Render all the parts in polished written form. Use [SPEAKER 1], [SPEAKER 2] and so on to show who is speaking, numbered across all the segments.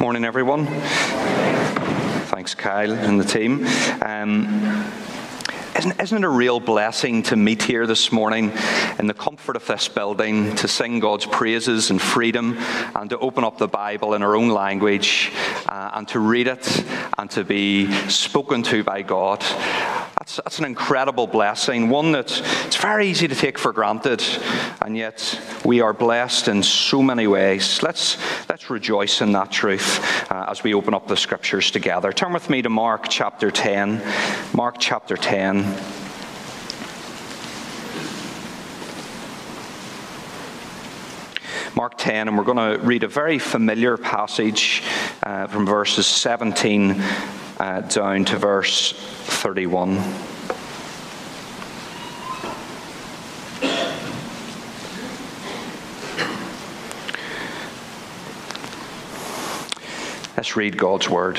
[SPEAKER 1] Morning, everyone. Thanks, Kyle and the team. Isn't it a real blessing to meet here this morning in the comfort of this building, to sing God's praises and freedom, and to open up the Bible in our own language, and to read it, and to be spoken to by God? That's an incredible blessing, one that it's very easy to take for granted, and yet we are blessed in so many ways. Let's rejoice in that truth as we open up the Scriptures together. Turn with me to Mark chapter 10. Mark chapter 10. Mark 10, and we're going to read a very familiar passage from verses 17 down to verse 31. Let's read God's word.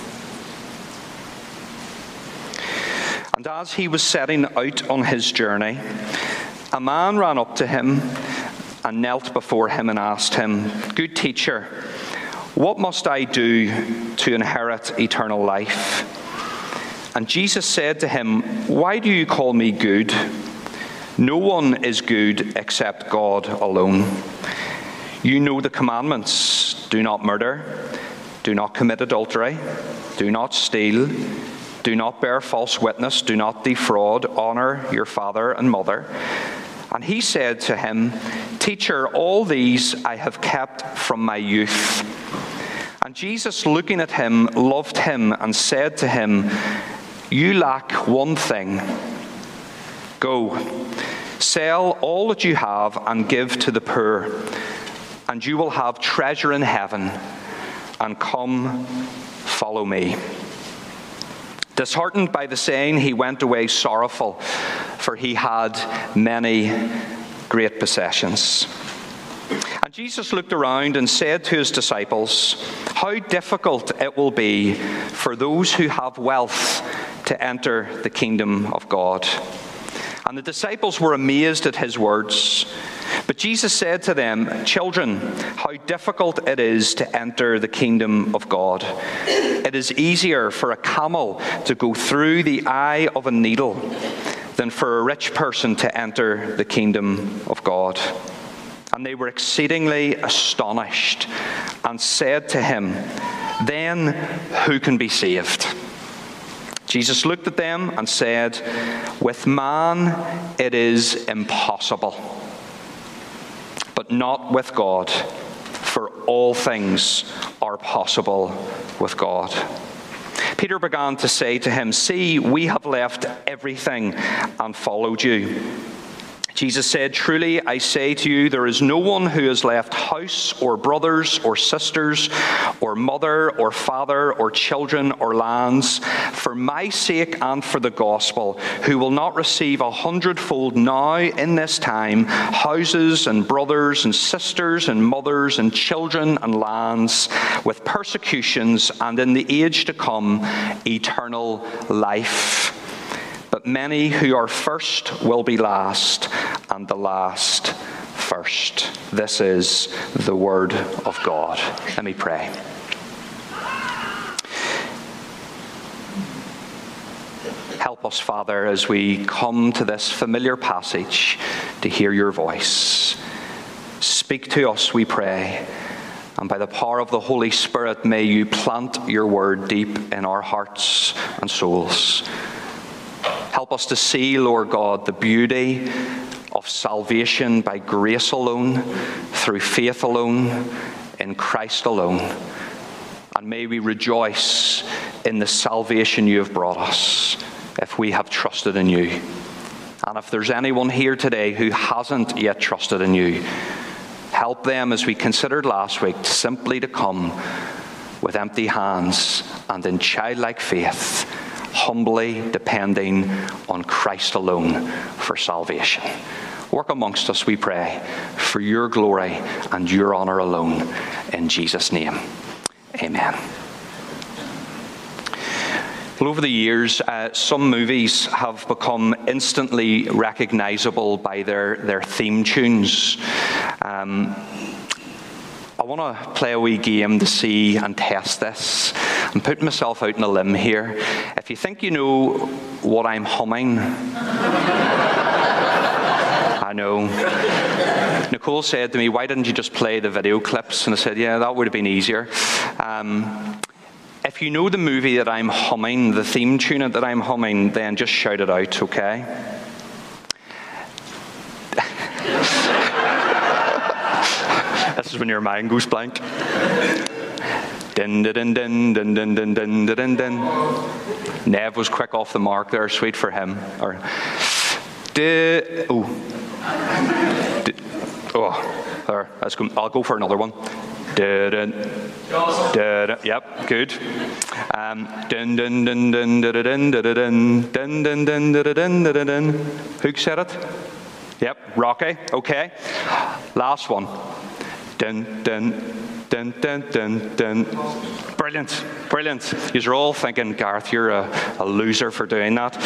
[SPEAKER 1] And as he was setting out on his journey, a man ran up to him and knelt before him and asked him, "Good teacher, what must I do to inherit eternal life?" And Jesus said to him, "Why do you call me good? No one is good except God alone. You know the commandments: do not murder, do not commit adultery, do not steal, do not bear false witness, do not defraud, honor your father and mother." And he said to him, "Teacher, all these I have kept from my youth." And Jesus, looking at him, loved him and said to him, "You lack one thing. Go, sell all that you have and give to the poor, and you will have treasure in heaven. And come, follow me." Disheartened by the saying, he went away sorrowful, for he had many great possessions. And Jesus looked around and said to his disciples, "How difficult it will be for those who have wealth to enter the kingdom of God." And the disciples were amazed at his words. But Jesus said to them, "Children, how difficult it is to enter the kingdom of God. It is easier for a camel to go through the eye of a needle than for a rich person to enter the kingdom of God." And they were exceedingly astonished and said to him, "Then who can be saved?" Jesus looked at them and said, "With man it is impossible, but not with God, for all things are possible with God." Peter began to say to him, "See, we have left everything and followed you." Jesus said, "Truly I say to you, there is no one who has left house or brothers or sisters or mother or father or children or lands for my sake and for the gospel, who will not receive 100-fold now in this time houses and brothers and sisters and mothers and children and lands, with persecutions, and in the age to come eternal life. But many who are first will be last, and the last first." This is the word of God. Let me pray. Help us, Father, as we come to this familiar passage to hear your voice. Speak to us, we pray, and by the power of the Holy Spirit, may you plant your word deep in our hearts and souls. Help us to see, Lord God, the beauty of salvation by grace alone, through faith alone, in Christ alone. And may we rejoice in the salvation you have brought us, if we have trusted in you. And if there's anyone here today who hasn't yet trusted in you, help them, as we considered last week, simply to come with empty hands and in childlike faith, humbly depending on Christ alone for salvation. Work amongst us, we pray, for your glory and your honor alone. In Jesus' name, amen. Well, over the years, some movies have become instantly recognizable by their theme tunes. A want to play a wee game to see and test this. I'm putting myself out on a limb here. If you think you know what I'm humming, I know. Nicole said to me, why didn't you just play the video clips? And I said, yeah, that would have been easier. If you know the movie that I'm humming, the theme tune that I'm humming, then just shout it out, okay? This is when your mind goes blank. Din, din, din, din, din, din, din, din, din. Nev was quick off the mark there, sweet for him. Or, there, that's good. I'll go for another one. Yep, good. Who said it? Yep, Rocky. Okay. Last one. Dun, dun, dun, dun, dun, dun. Brilliant, brilliant. You're all thinking, Gareth, you're a loser for doing that.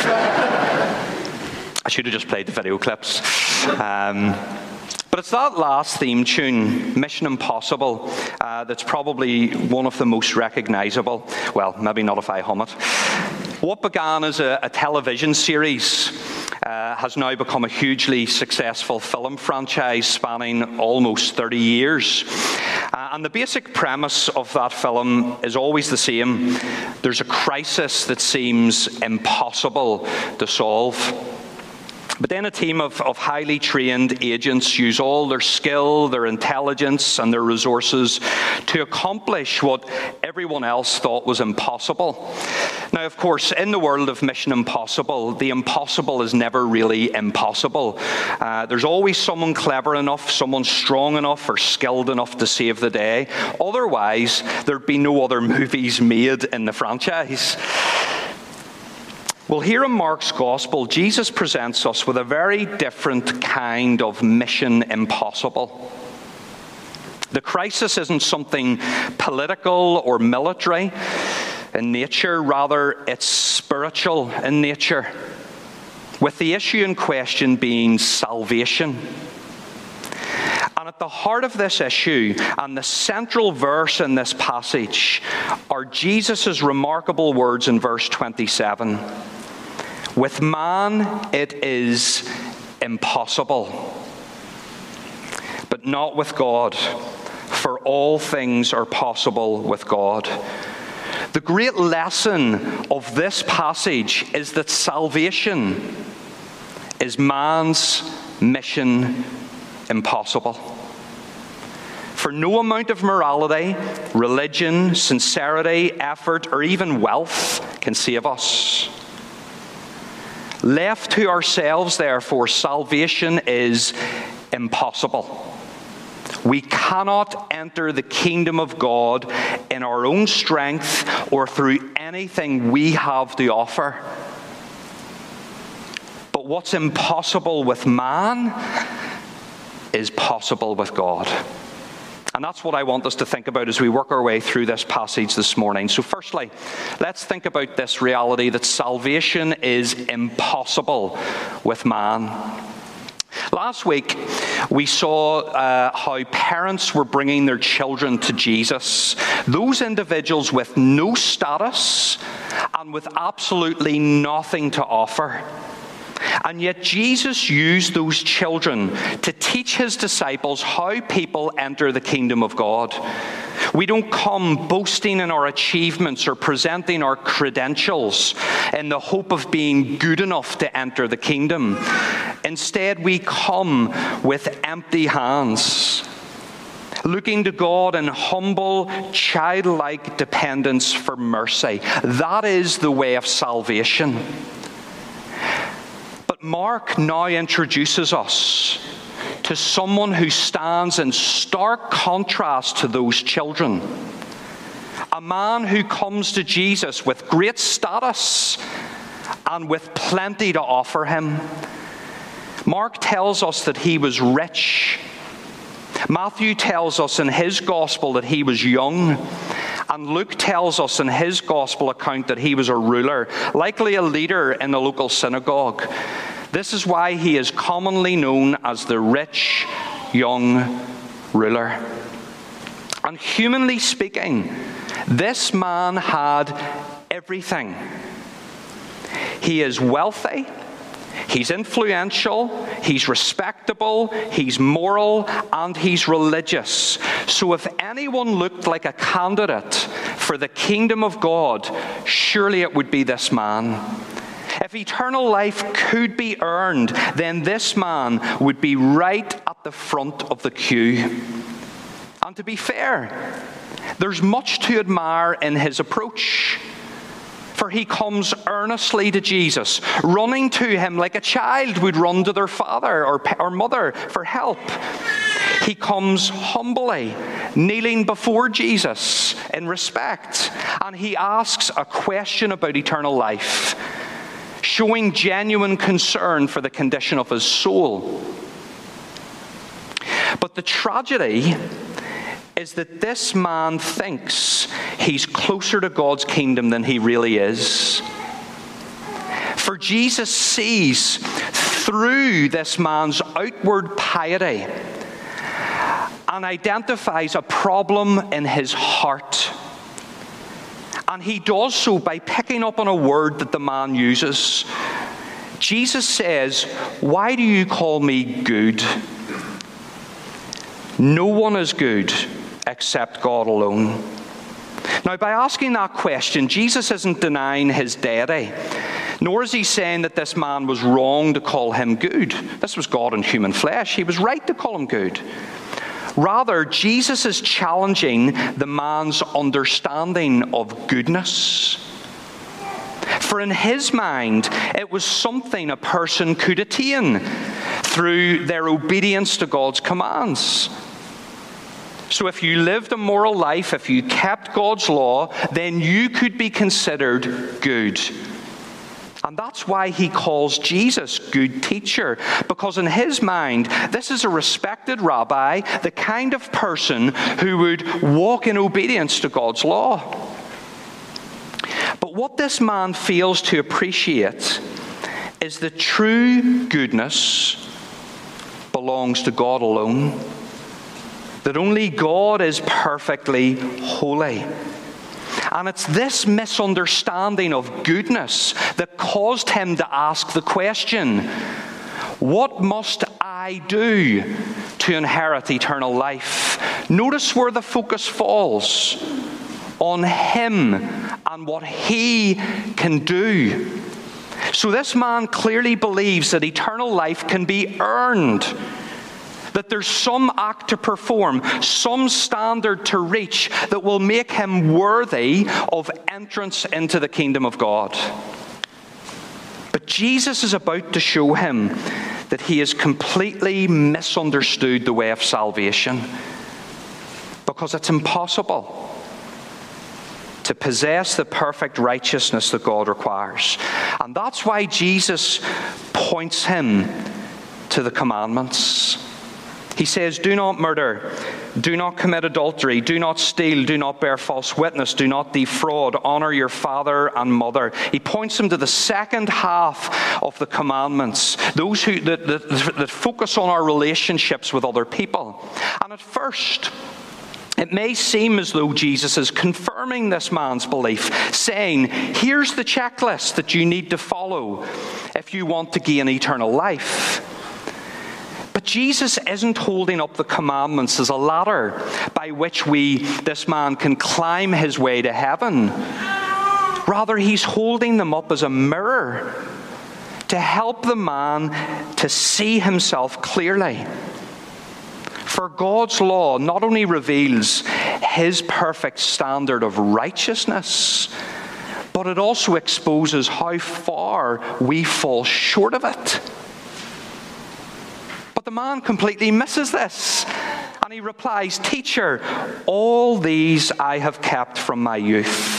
[SPEAKER 1] I should have just played the video clips. But it's that last theme tune, Mission Impossible, that's probably one of the most recognisable. Well, maybe not if I hum it. What began as a television series has now become a hugely successful film franchise spanning almost 30 years. And the basic premise of that film is always the same. There's a crisis that seems impossible to solve. But then a team of highly trained agents use all their skill, their intelligence, and their resources to accomplish what everyone else thought was impossible. Now, of course, in the world of Mission Impossible, the impossible is never really impossible. There's always someone clever enough, someone strong enough, or skilled enough to save the day. Otherwise, there'd be no other movies made in the franchise. Well, here in Mark's Gospel, Jesus presents us with a very different kind of mission impossible. The crisis isn't something political or military in nature, rather it's spiritual in nature, with the issue in question being salvation. And at the heart of this issue, and the central verse in this passage, are Jesus' remarkable words in verse 27. With man it is impossible, but not with God, for all things are possible with God. The great lesson of this passage is that salvation is man's mission impossible. For no amount of morality, religion, sincerity, effort, or even wealth can save us. Left to ourselves, therefore, salvation is impossible. We cannot enter the kingdom of God in our own strength or through anything we have to offer. But what's impossible with man is possible with God. And that's what I want us to think about as we work our way through this passage this morning. So firstly, let's think about this reality that salvation is impossible with man. Last week, we saw how parents were bringing their children to Jesus. Those individuals with no status and with absolutely nothing to offer. And yet Jesus used those children to teach his disciples how people enter the kingdom of God. We don't come boasting in our achievements or presenting our credentials in the hope of being good enough to enter the kingdom. Instead, we come with empty hands, looking to God in humble, childlike dependence for mercy. That is the way of salvation. But Mark now introduces us to someone who stands in stark contrast to those children. A man who comes to Jesus with great status and with plenty to offer him. Mark tells us that he was rich. Matthew tells us in his gospel that he was young. And Luke tells us in his gospel account that he was a ruler, likely a leader in the local synagogue. This is why he is commonly known as the rich young ruler. And humanly speaking, this man had everything. He is wealthy, he's influential, he's respectable, he's moral, and he's religious. So if anyone looked like a candidate for the kingdom of God, surely it would be this man. If eternal life could be earned, then this man would be right at the front of the queue. And to be fair, there's much to admire in his approach. For he comes earnestly to Jesus, running to him like a child would run to their father or mother for help. He comes humbly, kneeling before Jesus in respect, and he asks a question about eternal life, showing genuine concern for the condition of his soul. But the tragedy is that this man thinks he's closer to God's kingdom than he really is. For Jesus sees through this man's outward piety and identifies a problem in his heart. And he does so by picking up on a word that the man uses. Jesus says, "Why do you call me good? No one is good except God alone." Now, by asking that question, Jesus isn't denying his deity, nor is he saying that this man was wrong to call him good. This was God in human flesh. He was right to call him good. Rather, Jesus is challenging the man's understanding of goodness. For in his mind, it was something a person could attain through their obedience to God's commands. So if you lived a moral life, if you kept God's law, then you could be considered good. And that's why he calls Jesus good teacher, because in his mind, this is a respected rabbi, the kind of person who would walk in obedience to God's law. But what this man fails to appreciate is that true goodness belongs to God alone. That only God is perfectly holy. And it's this misunderstanding of goodness that caused him to ask the question, what must I do to inherit eternal life? Notice where the focus falls. On him and what he can do. So this man clearly believes that eternal life can be earned. That there's some act to perform, some standard to reach that will make him worthy of entrance into the kingdom of God. But Jesus is about to show him that he has completely misunderstood the way of salvation, because it's impossible to possess the perfect righteousness that God requires. And that's why Jesus points him to the commandments. He says, do not murder, do not commit adultery, do not steal, do not bear false witness, do not defraud, honor your father and mother. He points him to the second half of the commandments, those that focus on our relationships with other people. And at first, it may seem as though Jesus is confirming this man's belief, saying, here's the checklist that you need to follow if you want to gain eternal life. But Jesus isn't holding up the commandments as a ladder by which this man can climb his way to heaven. Rather, he's holding them up as a mirror to help the man to see himself clearly. For God's law not only reveals his perfect standard of righteousness, but it also exposes how far we fall short of it. But the man completely misses this. And he replies, Teacher, all these I have kept from my youth.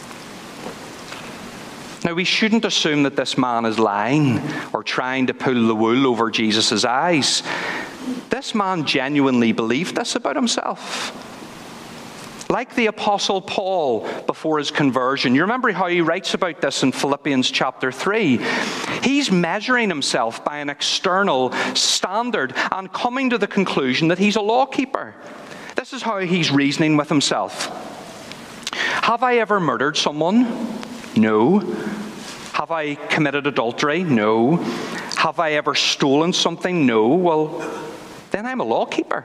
[SPEAKER 1] Now, we shouldn't assume that this man is lying or trying to pull the wool over Jesus' eyes. This man genuinely believed this about himself. Like the Apostle Paul before his conversion. You remember how he writes about this in Philippians chapter 3. He's measuring himself by an external standard and coming to the conclusion that he's a lawkeeper. This is how he's reasoning with himself. Have I ever murdered someone? No. Have I committed adultery? No. Have I ever stolen something? No. Well, then I'm a lawkeeper.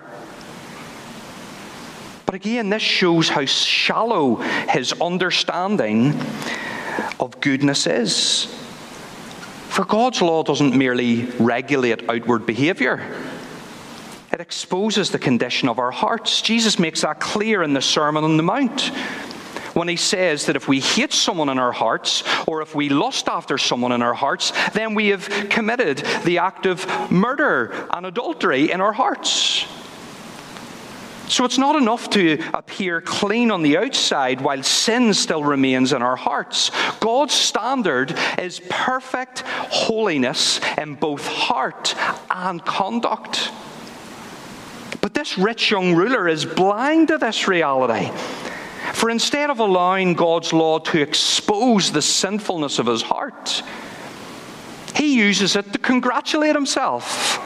[SPEAKER 1] But again, this shows how shallow his understanding of goodness is. For God's law doesn't merely regulate outward behavior. It exposes the condition of our hearts. Jesus makes that clear in the Sermon on the Mount, when he says that if we hate someone in our hearts, or if we lust after someone in our hearts, then we have committed the act of murder and adultery in our hearts. So it's not enough to appear clean on the outside while sin still remains in our hearts. God's standard is perfect holiness in both heart and conduct. But this rich young ruler is blind to this reality. For instead of allowing God's law to expose the sinfulness of his heart, he uses it to congratulate himself.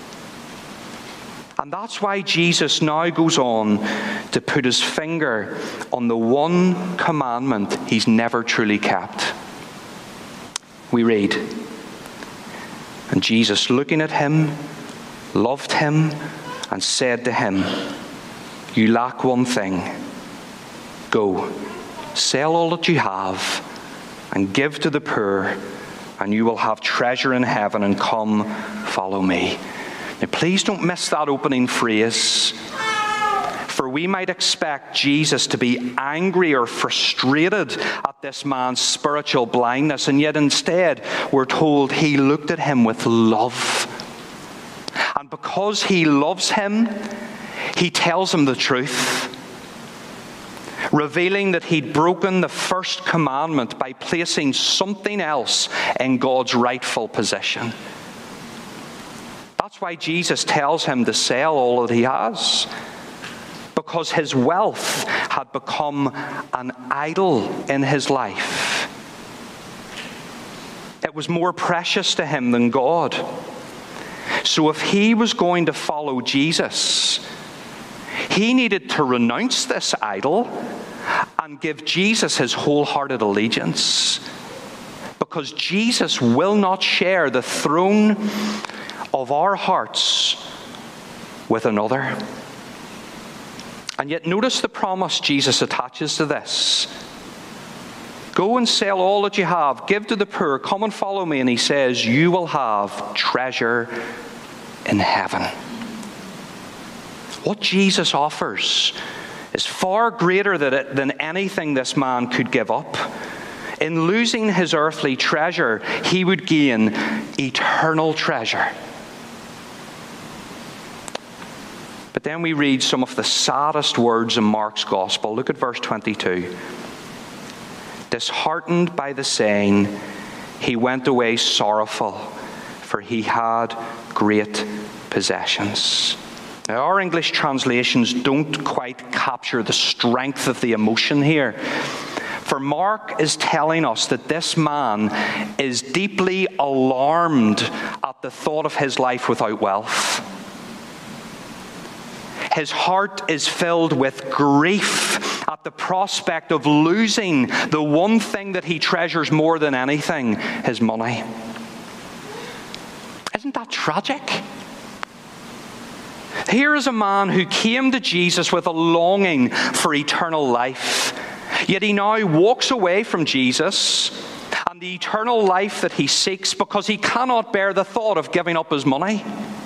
[SPEAKER 1] And that's why Jesus now goes on to put his finger on the one commandment he's never truly kept. We read, "And Jesus, looking at him, loved him, and said to him, 'You lack one thing. Go, sell all that you have, and give to the poor, and you will have treasure in heaven, and come, follow me.'" Now, please don't miss that opening phrase. For we might expect Jesus to be angry or frustrated at this man's spiritual blindness, and yet instead we're told he looked at him with love. And because he loves him, he tells him the truth, revealing that he'd broken the first commandment by placing something else in God's rightful position. That's why Jesus tells him to sell all that he has, because his wealth had become an idol in his life. It was more precious to him than God. So if he was going to follow Jesus, he needed to renounce this idol and give Jesus his wholehearted allegiance, because Jesus will not share the throne of our hearts with another. And yet notice the promise Jesus attaches to this. Go and sell all that you have, give to the poor, come and follow me. And he says, you will have treasure in heaven. What Jesus offers is far greater than anything this man could give up. In losing his earthly treasure, he would gain eternal treasure. But then we read some of the saddest words in Mark's Gospel. Look at verse 22. Disheartened by the saying, he went away sorrowful, for he had great possessions. Now, our English translations don't quite capture the strength of the emotion here. For Mark is telling us that this man is deeply alarmed at the thought of his life without wealth. His heart is filled with grief at the prospect of losing the one thing that he treasures more than anything, his money. Isn't that tragic? Here is a man who came to Jesus with a longing for eternal life, yet he now walks away from Jesus and the eternal life that he seeks because he cannot bear the thought of giving up his money.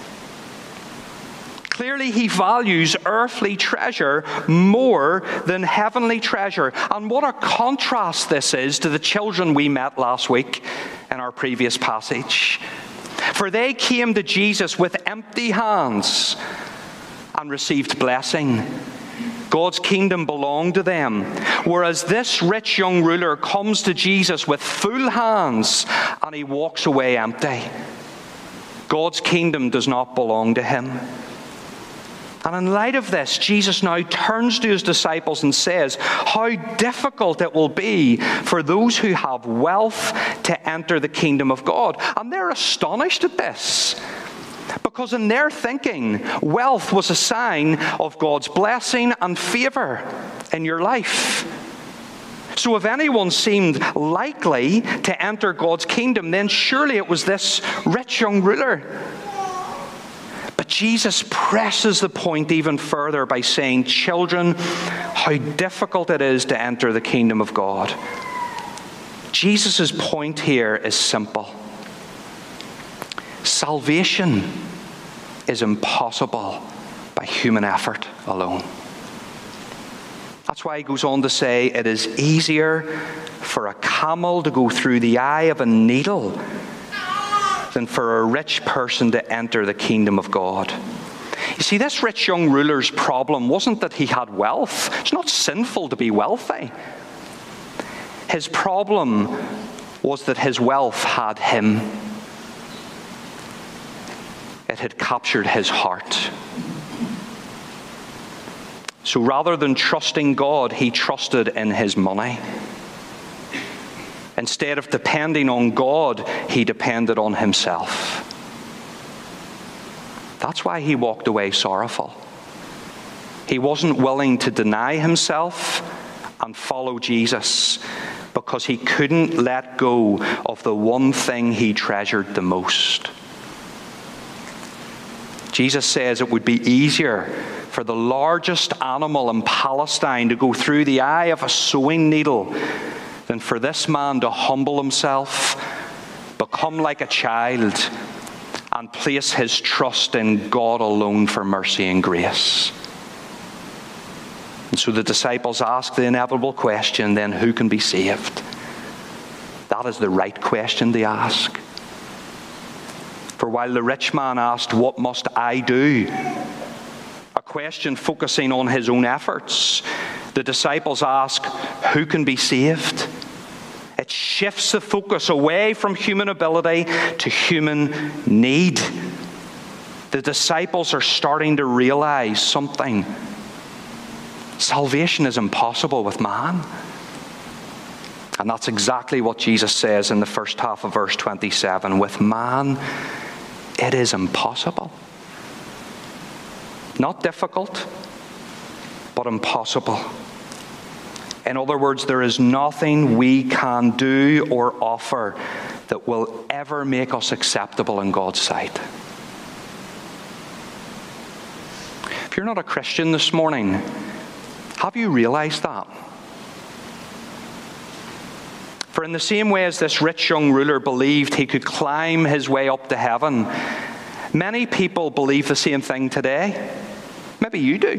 [SPEAKER 1] Clearly, he values earthly treasure more than heavenly treasure. And what a contrast this is to the children we met last week in our previous passage. For they came to Jesus with empty hands and received blessing. God's kingdom belonged to them. Whereas this rich young ruler comes to Jesus with full hands and he walks away empty. God's kingdom does not belong to him. And in light of this, Jesus now turns to his disciples and says how difficult it will be for those who have wealth to enter the kingdom of God. And they're astonished at this, Because in their thinking, wealth was a sign of God's blessing and favor in your life. So if anyone seemed likely to enter God's kingdom, then surely it was this rich young ruler. But Jesus presses the point even further by saying, children, how difficult it is to enter the kingdom of God. Jesus' point here is simple. Salvation is impossible by human effort alone. That's why he goes on to say it is easier for a camel to go through the eye of a needle than for a rich person to enter the kingdom of God. You see, this rich young ruler's problem wasn't that he had wealth. It's not sinful to be wealthy. His problem was that his wealth had him. It had captured his heart. So rather than trusting God, he trusted in his money. Instead of depending on God, he depended on himself. That's why he walked away sorrowful. He wasn't willing to deny himself and follow Jesus because he couldn't let go of the one thing he treasured the most. Jesus says it would be easier for the largest animal in Palestine to go through the eye of a sewing needle than for this man to humble himself, become like a child, and place his trust in God alone for mercy and grace. And so the disciples ask the inevitable question, then who can be saved? That is the right question to ask. For while the rich man asked, what must I do? A question focusing on his own efforts. The disciples ask, who can be saved? It shifts the focus away from human ability to human need. The disciples are starting to realize something. Salvation is impossible with man. And that's exactly what Jesus says in the first half of verse 27. With man, it is impossible. Not difficult, but impossible. In other words, there is nothing we can do or offer that will ever make us acceptable in God's sight. If you're not a Christian this morning, have you realized that? For in the same way as this rich young ruler believed he could climb his way up to heaven, many people believe the same thing today. Maybe you do.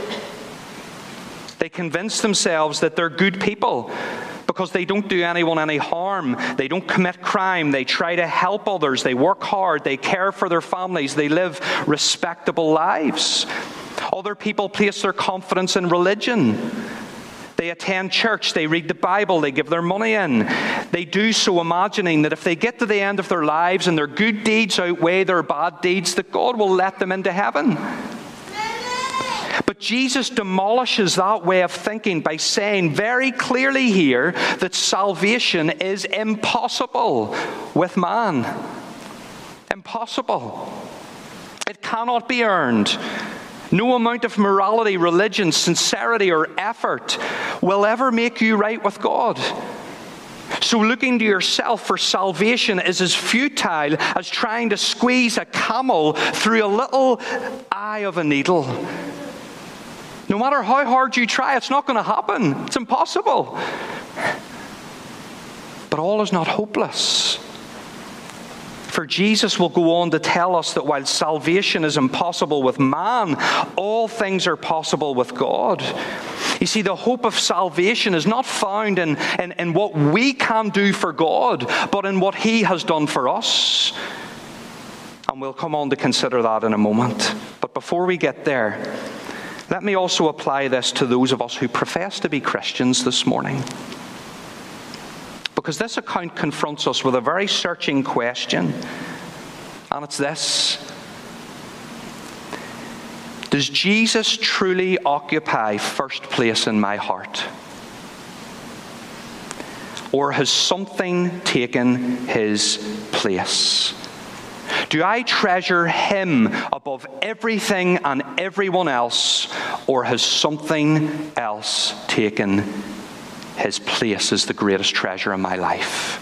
[SPEAKER 1] They convince themselves that they're good people because they don't do anyone any harm. They don't commit crime. They try to help others. They work hard. They care for their families. They live respectable lives. Other people place their confidence in religion. They attend church, they read the Bible, they give their money in. They do so imagining that if they get to the end of their lives and their good deeds outweigh their bad deeds, that God will let them into heaven. But Jesus demolishes that way of thinking by saying very clearly here that salvation is impossible with man. Impossible. It cannot be earned. No amount of morality, religion, sincerity, or effort will ever make you right with God. So looking to yourself for salvation is as futile as trying to squeeze a camel through a little eye of a needle. No matter how hard you try, it's not going to happen. It's impossible. But all is not hopeless. For Jesus will go on to tell us that while salvation is impossible with man, all things are possible with God. You see, the hope of salvation is not found in what we can do for God, but in what He has done for us. And we'll come on to consider that in a moment. But before we get there, let me also apply this to those of us who profess to be Christians this morning. Because this account confronts us with a very searching question. And it's this: does Jesus truly occupy first place in my heart? Or has something taken His place? Do I treasure him above everything and everyone else, or has something else taken his place as the greatest treasure in my life?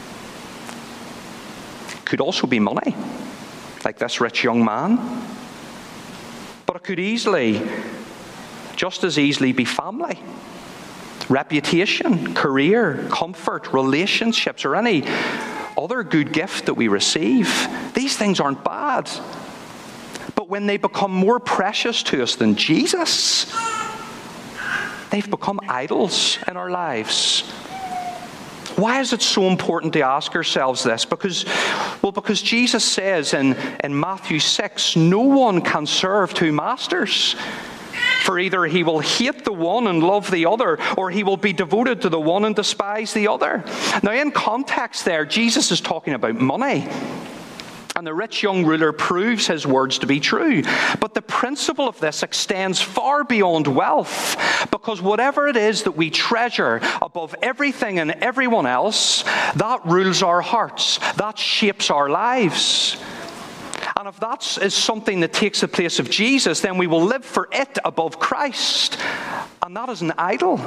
[SPEAKER 1] Could also be money, like this rich young man. But it could just as easily be family, reputation, career, comfort, relationships, or any other good gift that we receive. These things aren't bad. But when they become more precious to us than Jesus, they've become idols in our lives. Why is it so important to ask ourselves this? Because Jesus says in Matthew 6, no one can serve two masters. For either he will hate the one and love the other, or he will be devoted to the one and despise the other. Now, in context there, Jesus is talking about money. And the rich young ruler proves his words to be true. But the principle of this extends far beyond wealth, because whatever it is that we treasure above everything and everyone else, that rules our hearts, that shapes our lives. And if that is something that takes the place of Jesus, then we will live for it above Christ. And that is an idol.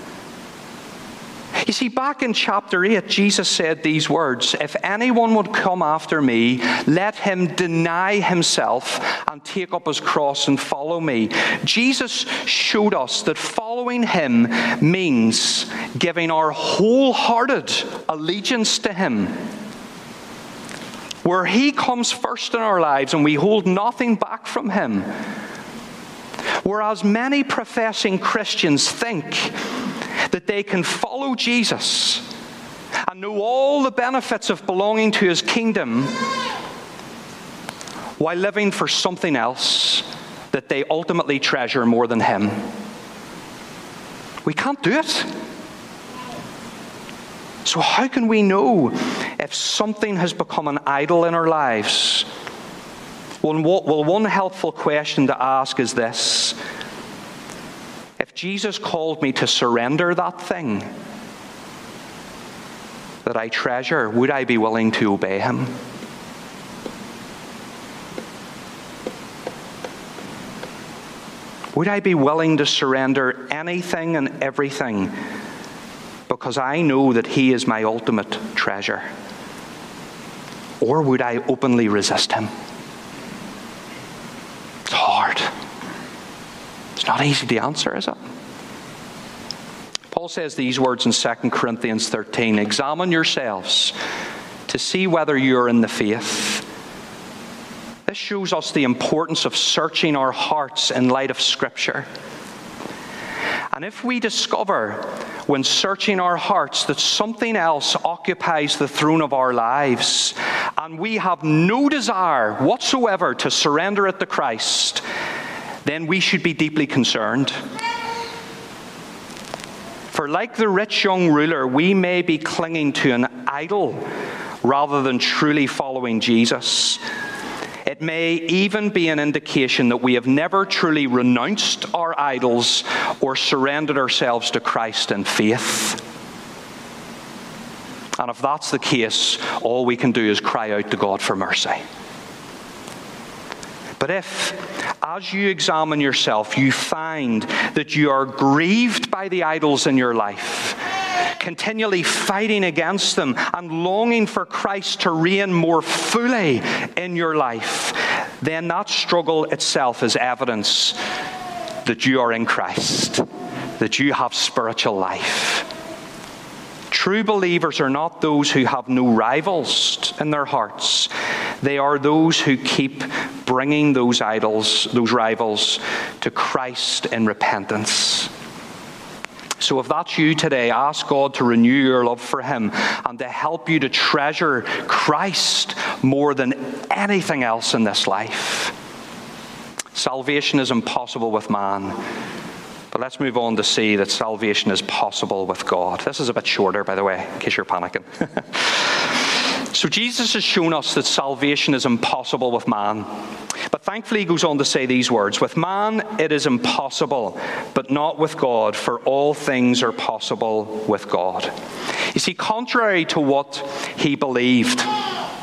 [SPEAKER 1] You see, back in chapter 8, Jesus said these words, if anyone would come after me, let him deny himself and take up his cross and follow me. Jesus showed us that following him means giving our wholehearted allegiance to him, where he comes first in our lives and we hold nothing back from him. Whereas many professing Christians think that they can follow Jesus and know all the benefits of belonging to his kingdom while living for something else that they ultimately treasure more than him. We can't do it. So how can we know if something has become an idol in our lives? Well, one helpful question to ask is this: if Jesus called me to surrender that thing that I treasure, would I be willing to obey him? Would I be willing to surrender anything and everything because I know that he is my ultimate treasure? Or would I openly resist him? It's hard. It's not easy to answer, is it? Paul says these words in 2 Corinthians 13, examine yourselves to see whether you're in the faith. This shows us the importance of searching our hearts in light of Scripture. And if we discover when searching our hearts that something else occupies the throne of our lives, and we have no desire whatsoever to surrender it to Christ, then we should be deeply concerned. For like the rich young ruler, we may be clinging to an idol rather than truly following Jesus. It may even be an indication that we have never truly renounced our idols or surrendered ourselves to Christ in faith. And if that's the case, all we can do is cry out to God for mercy. But if, as you examine yourself, you find that you are grieved by the idols in your life, continually fighting against them and longing for Christ to reign more fully in your life, then that struggle itself is evidence that you are in Christ, that you have spiritual life. True believers are not those who have no rivals in their hearts. They are those who keep bringing those idols, those rivals, to Christ in repentance. So if that's you today, ask God to renew your love for him and to help you to treasure Christ more than anything else in this life. Salvation is impossible with man. But let's move on to see that salvation is possible with God. This is a bit shorter, by the way, in case you're panicking. So Jesus has shown us that salvation is impossible with man. But thankfully he goes on to say these words, with man it is impossible, but not with God, for all things are possible with God. You see, contrary to what he believed,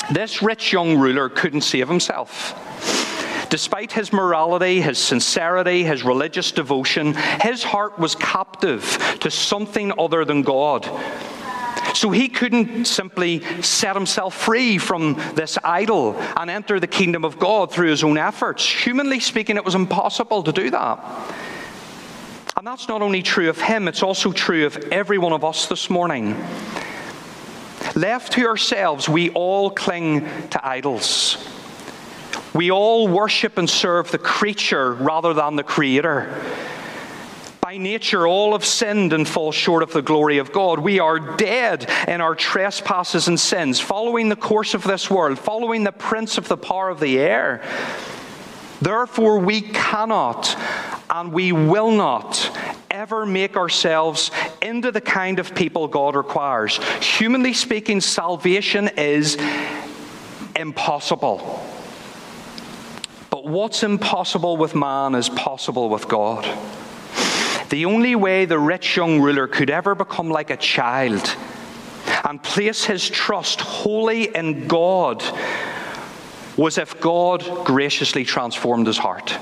[SPEAKER 1] This rich young ruler couldn't save himself. Despite his morality, his sincerity, his religious devotion, his heart was captive to something other than God. So he couldn't simply set himself free from this idol and enter the kingdom of God through his own efforts. Humanly speaking, it was impossible to do that. And that's not only true of him, it's also true of every one of us this morning. Left to ourselves, we all cling to idols. We all worship and serve the creature rather than the Creator. By nature, all have sinned and fall short of the glory of God. We are dead in our trespasses and sins, following the course of this world, following the prince of the power of the air. Therefore, we cannot and we will not ever make ourselves into the kind of people God requires. Humanly speaking, salvation is impossible. But what's impossible with man is possible with God. The only way the rich young ruler could ever become like a child and place his trust wholly in God was if God graciously transformed his heart.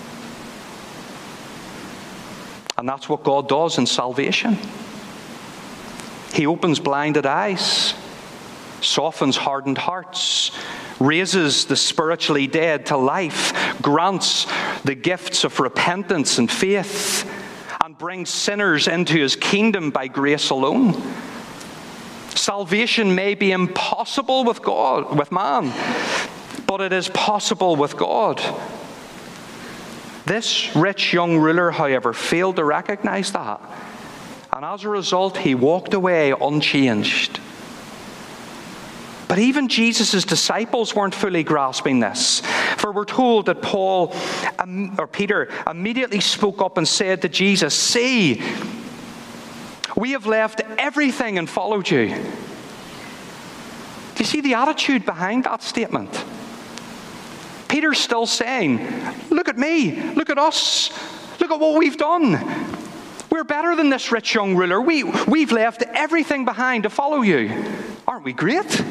[SPEAKER 1] And that's what God does in salvation. He opens blinded eyes, softens hardened hearts, raises the spiritually dead to life, grants the gifts of repentance and faith, and brings sinners into his kingdom by grace alone. Salvation may be impossible with God, with man, but it is possible with God. This rich young ruler, however, failed to recognize that. And as a result, he walked away unchanged. But even Jesus' disciples weren't fully grasping this. For we're told that Peter immediately spoke up and said to Jesus, "See, we have left everything and followed you." Do you see the attitude behind that statement? Peter's still saying, "Look at me, look at us, look at what we've done. We're better than this rich young ruler. We've left everything behind to follow you. Aren't we great?"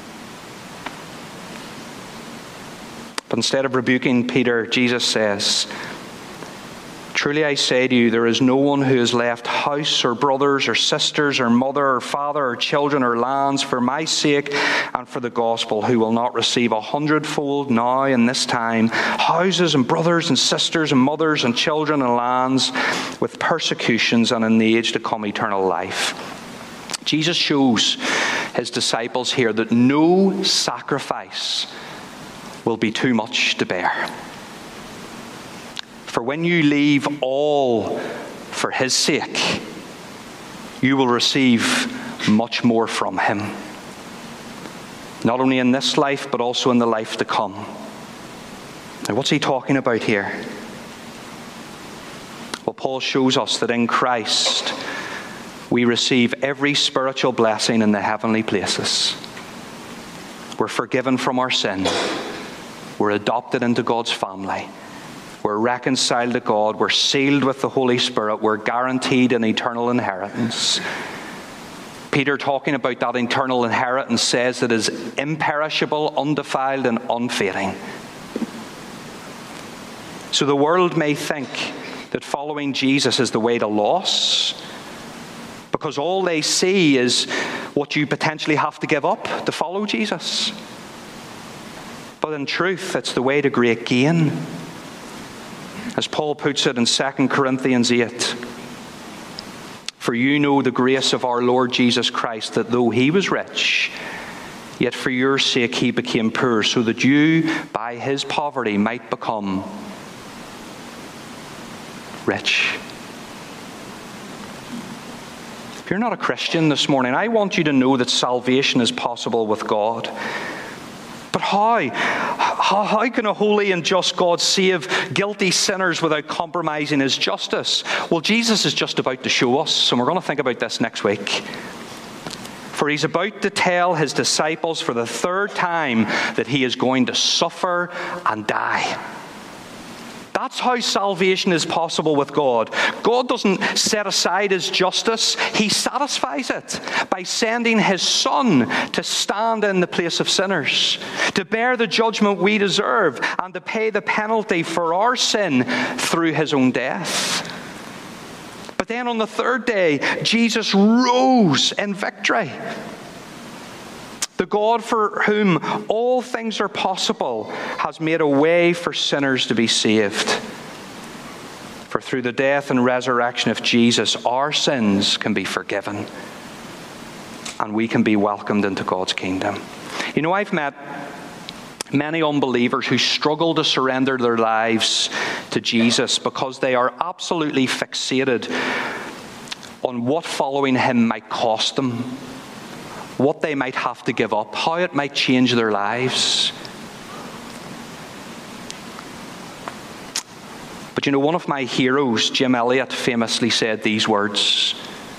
[SPEAKER 1] But instead of rebuking Peter, Jesus says, "Truly I say to you, there is no one who has left house or brothers or sisters or mother or father or children or lands for my sake and for the gospel who will not receive 100-fold now in this time, houses and brothers and sisters and mothers and children and lands with persecutions and in the age to come eternal life." Jesus shows his disciples here that no sacrifice will be too much to bear. For when you leave all for his sake, you will receive much more from him. Not only in this life, but also in the life to come. Now, what's he talking about here? Well, Paul shows us that in Christ, we receive every spiritual blessing in the heavenly places. We're forgiven from our sin. We're adopted into God's family. We're reconciled to God. We're sealed with the Holy Spirit. We're guaranteed an eternal inheritance. Peter, talking about that eternal inheritance, says it is imperishable, undefiled, and unfading. So the world may think that following Jesus is the way to loss, because all they see is what you potentially have to give up to follow Jesus. But in truth, it's the way to great gain. As Paul puts it in 2 Corinthians 8, "For you know the grace of our Lord Jesus Christ, that though he was rich, yet for your sake he became poor, so that you by his poverty might become rich." If you're not a Christian this morning, I want you to know that salvation is possible with God. But how? How can a holy and just God save guilty sinners without compromising his justice? Well, Jesus is just about to show us, and we're going to think about this next week. For he's about to tell his disciples for the third time that he is going to suffer and die. That's how salvation is possible with God. God doesn't set aside his justice. He satisfies it by sending his Son to stand in the place of sinners, to bear the judgment we deserve, and to pay the penalty for our sin through his own death. But then on the third day, Jesus rose in victory. The God for whom all things are possible has made a way for sinners to be saved. For through the death and resurrection of Jesus, our sins can be forgiven, and we can be welcomed into God's kingdom. You know, I've met many unbelievers who struggle to surrender their lives to Jesus because they are absolutely fixated on what following him might cost them, what they might have to give up, how it might change their lives. But you know, one of my heroes, Jim Elliot, famously said these words: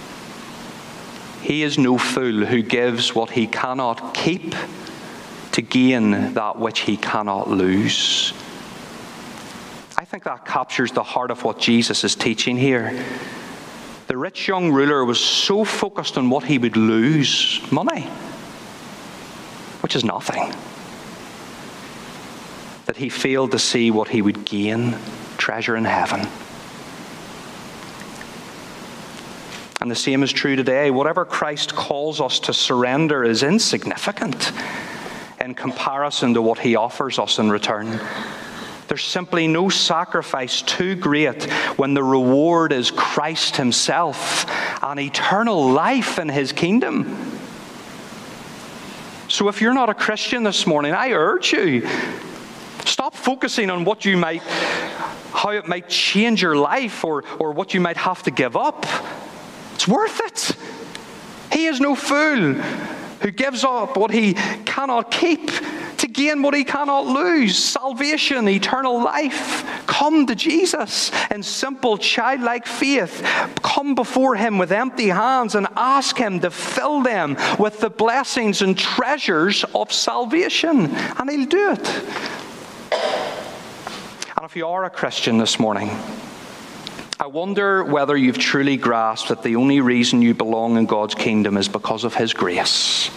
[SPEAKER 1] "He is no fool who gives what he cannot keep to gain that which he cannot lose." I think that captures the heart of what Jesus is teaching here. The rich young ruler was so focused on what he would lose, money, which is nothing, that he failed to see what he would gain, treasure in heaven. And the same is true today. Whatever Christ calls us to surrender is insignificant in comparison to what he offers us in return. There's simply no sacrifice too great when the reward is Christ himself and eternal life in his kingdom. So if you're not a Christian this morning, I urge you, stop focusing on how it might change your life or what you might have to give up. It's worth it. He is no fool who gives up what he cannot keep to gain what he cannot lose, salvation, eternal life. Come to Jesus in simple childlike faith. Come before him with empty hands and ask him to fill them with the blessings and treasures of salvation, and he'll do it. And if you are a Christian this morning, I wonder whether you've truly grasped that the only reason you belong in God's kingdom is because of his grace.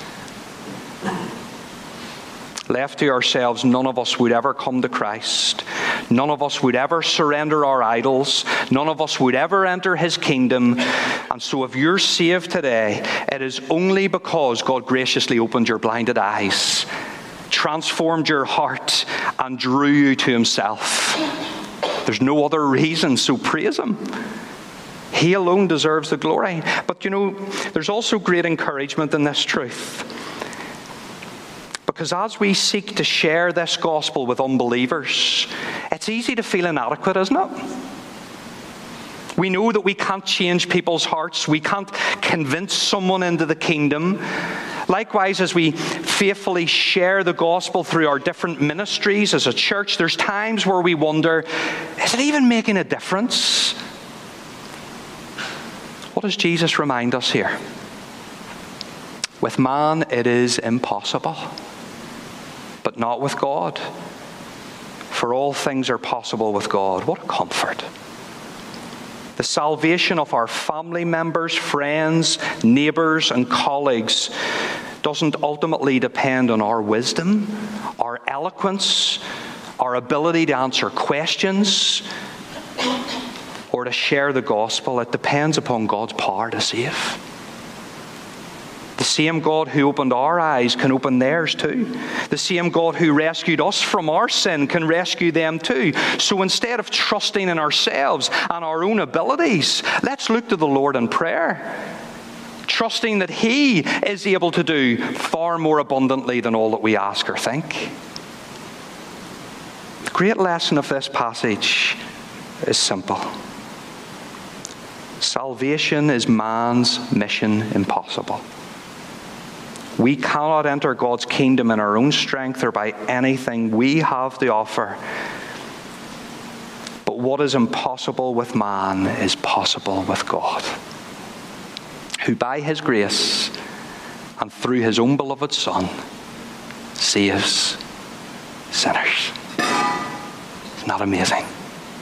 [SPEAKER 1] Left to ourselves, none of us would ever come to Christ. None of us would ever surrender our idols. None of us would ever enter his kingdom. And so if you're saved today, it is only because God graciously opened your blinded eyes, transformed your heart, and drew you to himself. There's no other reason, so praise him. He alone deserves the glory. But you know, there's also great encouragement in this truth. Because as we seek to share this gospel with unbelievers, it's easy to feel inadequate, isn't it? We know that we can't change people's hearts. We can't convince someone into the kingdom. Likewise, as we faithfully share the gospel through our different ministries as a church, there's times where we wonder, is it even making a difference? What does Jesus remind us here? With man, it is impossible, but not with God. For all things are possible with God. What a comfort. The salvation of our family members, friends, neighbors, and colleagues doesn't ultimately depend on our wisdom, our eloquence, our ability to answer questions, or to share the gospel. It depends upon God's power to save. The same God who opened our eyes can open theirs too. The same God who rescued us from our sin can rescue them too. So instead of trusting in ourselves and our own abilities, let's look to the Lord in prayer, trusting that he is able to do far more abundantly than all that we ask or think. The great lesson of this passage is simple. Salvation is man's mission impossible. We cannot enter God's kingdom in our own strength or by anything we have to offer. But what is impossible with man is possible with God, who by his grace and through his own beloved Son saves sinners. Isn't that amazing?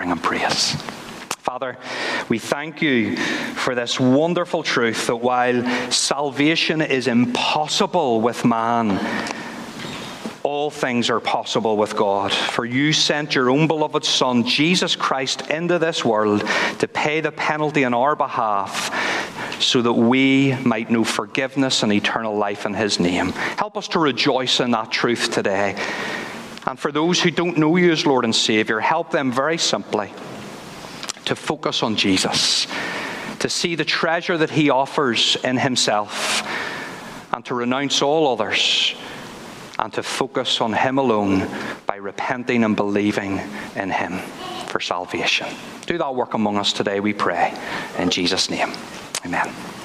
[SPEAKER 1] bring him praise. Father, we thank you for this wonderful truth that while salvation is impossible with man, all things are possible with God. For you sent your own beloved Son, Jesus Christ, into this world to pay the penalty on our behalf so that we might know forgiveness and eternal life in his name. Help us to rejoice in that truth today. And for those who don't know you as Lord and Savior, help them very simply to focus on Jesus, to see the treasure that he offers in himself, and to renounce all others, and to focus on him alone by repenting and believing in him for salvation. Do that work among us today, we pray. In Jesus' name, amen.